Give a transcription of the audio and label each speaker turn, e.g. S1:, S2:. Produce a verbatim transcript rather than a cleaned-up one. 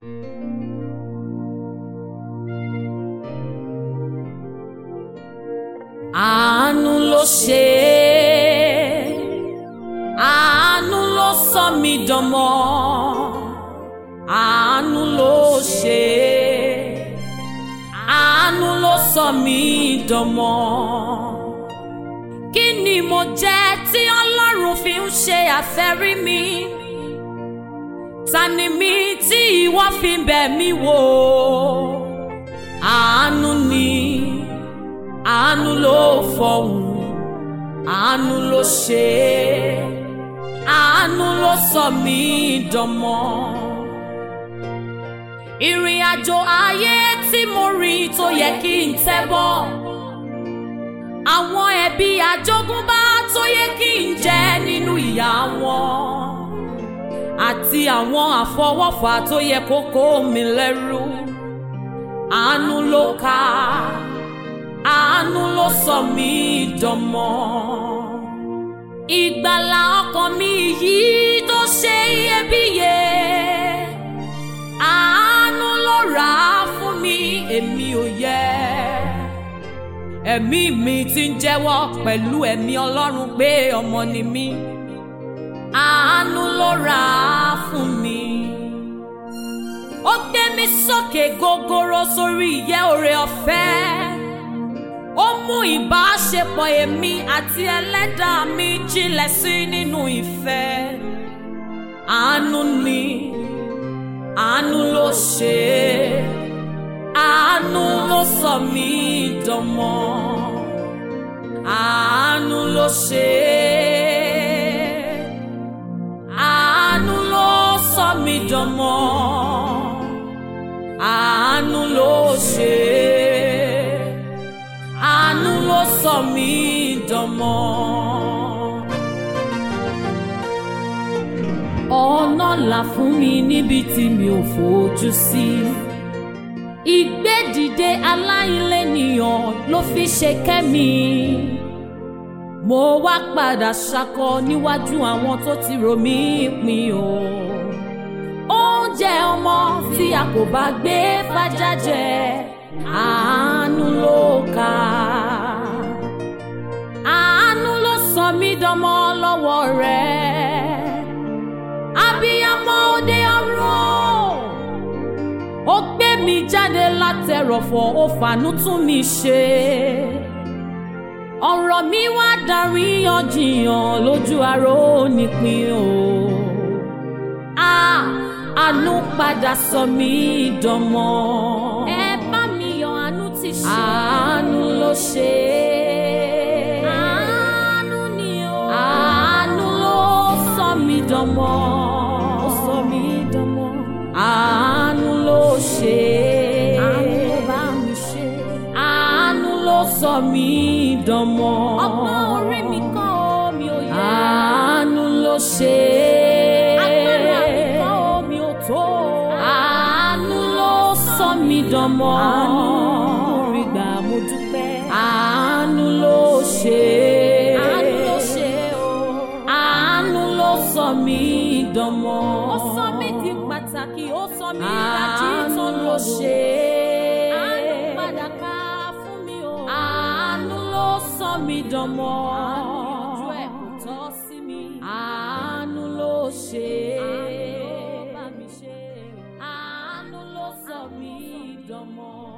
S1: Àánú ló ṣe é, àánú ló sọ mí dọmọ, àánú ló ṣe é, àánú ló sọ mí dọmọ. Kí ni mo jẹ́ tí Ọlọ́run fi ń ṣe àfẹ́rí mi? Ta ni mí tí ìwọ fi ń bẹ̀ mí wò? Àánú ni, àánú ló fọhùn, àánú ló ṣe é, àánú ló sọ mí dọmọ. Ìrìn àjò ayé tí mo rìn tó yẹ kí n tẹ́ bọ́, àwọn ẹ̀bi àjogúnbá tó yẹ kí n jẹ nínú ìyà wọn, àti àwọn àfọwọ́fà tó yẹ kó kó mi lẹ́rù, àánú ló ká, àánú ló sọ mí dọmọ. Ìgbàlà ọkàn mi yìí tó ṣe iyebíye, àánú ló rà á fún mi, èmi ò yẹ. Ẹ̀mí mi ti ń jẹ́wọ́ pẹ̀lú ẹ̀mí Ọlọ́run pé ọmọ ni mí, àánú ló rà á fún mi. Ó gbé mi sókè gogoro sórí ìyẹ́ oore ọ̀fẹ́, ó mú ìbáṣepọ̀ èmi àti ẹlẹ́dàá mi jinlẹ̀ sí nínú ìfẹ́. Àánú ni, àánú ló ṣe é, àánú ló sọ mí dọmọ, àánú ló ṣe é, àánú ló sọ mí dọmọ, àánú ló ṣe é, àánú ló sọ mí dọmọ. Ọ̀nà là fún mi níbi tí mi ò fojú sí, ìgbédìde aláìlénìyàn ló fi ṣe kẹ́mi. Mo wá padà ṣakọ níwájú àwọn tó ti rò mí pin o. Oúnjẹ ọmọ tí a kò bá gbé fájá jẹ, àánú ló ká, àánú ló sọ mí dọmọ lọ́wọ́ rẹ̀. Abiyamọ òde ọ̀run, ó gbé mi jáde látẹrọ̀fọ̀, ó fàánú tún mi ṣe. Ọ̀rọ̀ mi wá dáríyànjiyàn lójú aró nípìn o. Àánú padà sọ mí dọmọ. Ẹ bá mi yọ̀, àánú ti ṣe. Àánú ló ṣe é. Àánú ni o. Àánú ló sọ mí dọmọ. Ó sọ mí dọmọ. Àánú ló ṣe é. Àánú ló bá mi ṣe. Àánú ló sọ mí dọmọ. Ọgbọ́n orí mi kọ́ omi ò yẹ. Àánú ló ṣe é. Agbára mi kọ́ omi ò tó. Àánú ló sọ mí dọmọ. Àánú rí gbà mo dúpẹ́. Àánú ló ṣe é. Àánú ló ṣe é o. Àánú ló sọ mí dọmọ. Ó sọ mí di pàtàkì, ó sọ mí ìlàjì tó ló ṣe é. Àánú padà ká fún mi o. Àánú ló sọ mí dọmọ. Àánú yanjú ẹ̀ kò tọ́ sí mi. Àánú ló ṣe é. Àánú ló bá mi ṣe. Àánú ló sọ mí dọmọ.